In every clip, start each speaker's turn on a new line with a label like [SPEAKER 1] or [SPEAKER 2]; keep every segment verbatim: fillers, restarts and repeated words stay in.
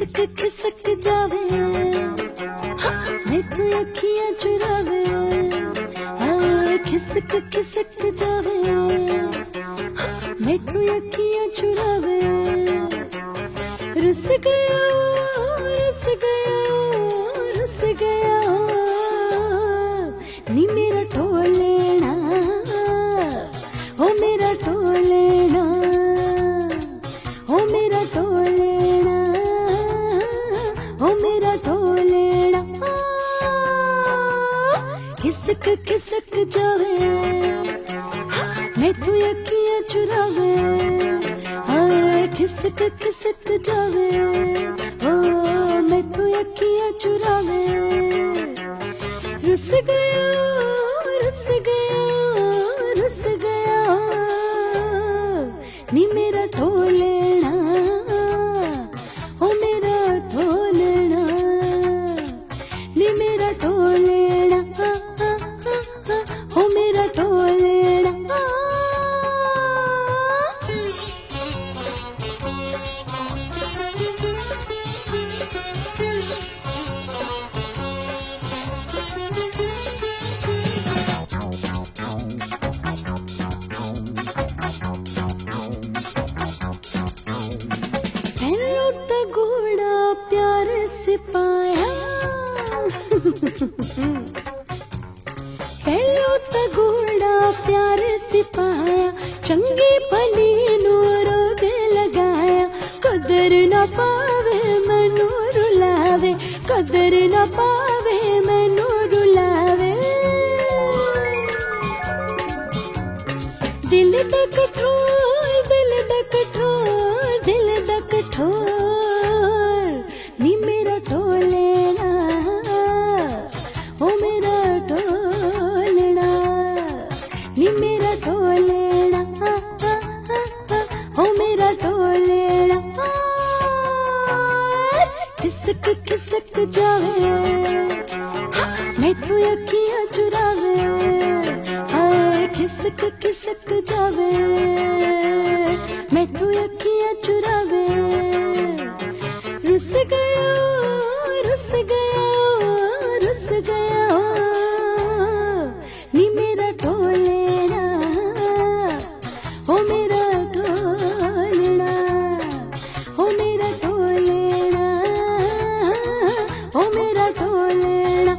[SPEAKER 1] खिसक खिसक जावे मैं तो अखियां चुरावे हाँ खिसक खिसक जावे मैं तो अखियां चुरावे रुस गया रुस गया रुस गया नी मेरा ढोलेना हो मेरा ढोलेना हो मेरा ढोलेना हो मेरा ढोलेना खिसक खिसक जावे मैं तो अखियां चुरावे हाँ खिसक खिसक जावे ओ मैं तो अखियां चुरावे रुस गया रुस गया रुस गया नी मेरा ढोलेना हो मेरा ढोलेना नी मेरा ढोलेना हो मेरा ढोलेना पहलो तो घोड़ा प्यार से पाया पहलो तो घोड़ा प्यार से पाया चंगी भली नूरो दे लगाया कदर न पावे मैनू रुलावे कदर न पावे मैनू रुलावे दिल दा कठोर दिल दा कठोर दिल दा कठोर नी मेरा ढोलेना हो मेरा ढोलेना नी मेरा ढोलेना हो मेरा ढोलेना खिसक खिसक जावे मैं तो अखियां चुरावे हाँ खिसक खिसक जावे मैं तो अखियां चुरावे रुस गया रुस गया रुस गया नी मेरा ढोलेना हो मेरा ढोलेना हो मेरा ढोलेना हो मेरा ढोलेना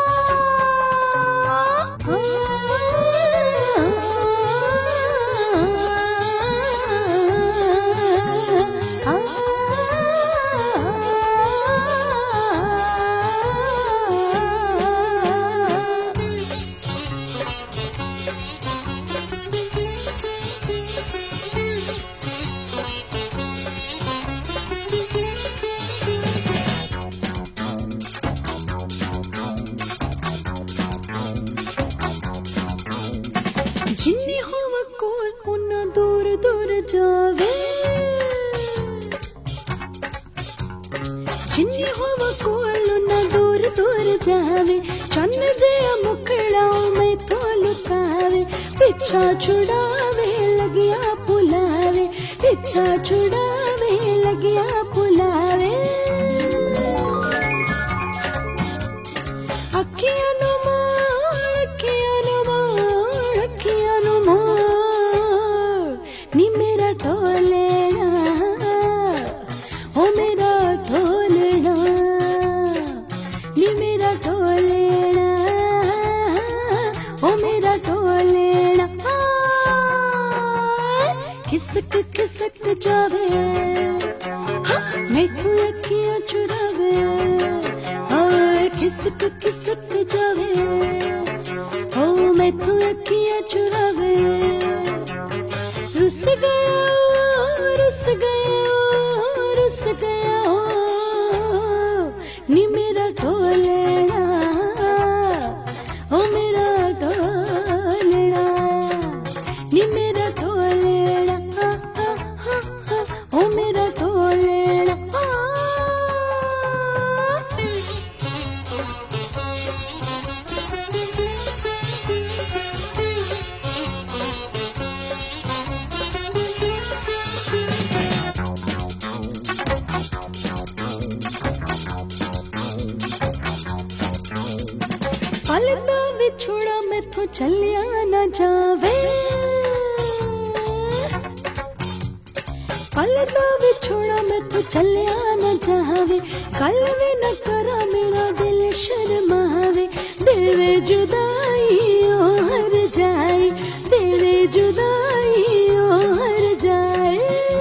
[SPEAKER 1] जिन्नी होवा कोल उन्ना दूर दूर जावे जिन्नी होवा कोल उन्ना दूर दूर जावे चन्न जया मुखड़ा मैं तो लुटावे पिछा छुड़ावे लगिया पुलावे पिछा छुड़ावे लगिया पुलावे अखियां नु मोड़ अखियां नु मोड़ अखियां नु मोड़ नी मेरा ढोलेना हो मेरा ढोलेना नी मेरा ढोलेना हो मेरा ढोलेना खिसक खिसक जावे मैं तो अखियां चुरावे खिसक खिसक जावे हो मैं तो अखियां चुरावे रुस गया रुस गया रुस गया नी मेरा ढोलेना हो मेरा ढोलेना नी मेरा ढोलेना हो मेरा ढोलेना पलता विछोड़ा मैं तो चलिया न जावे, पलता विछोड़ा मैं तो चलिया न जावे, गल भी न करा मेरा दिल शर्मावे, तेरे जुदाई ओ हर जाए, तेरे जुदाई ओ हर जाए।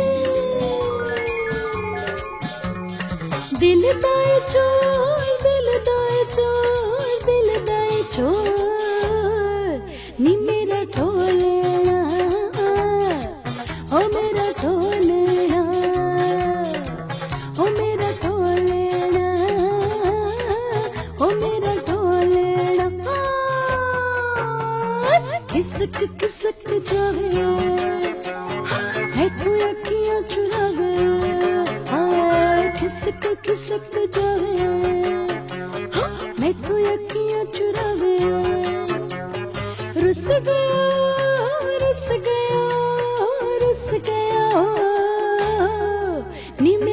[SPEAKER 1] दिल दाए चोर, दिल दाए चोर, दिल दाए चोर, नी मेरा ढोलेया, ओ मेरा ढोलेया, ओ मेरा ढोलेया, ओ मेरा ढोलेया। खिसक खिसक जावे है तू अखियां चुरावे, खिसक खिसक जावे मैं तू अखियां चुरावे, रुस गया रुस गया रुस गया नी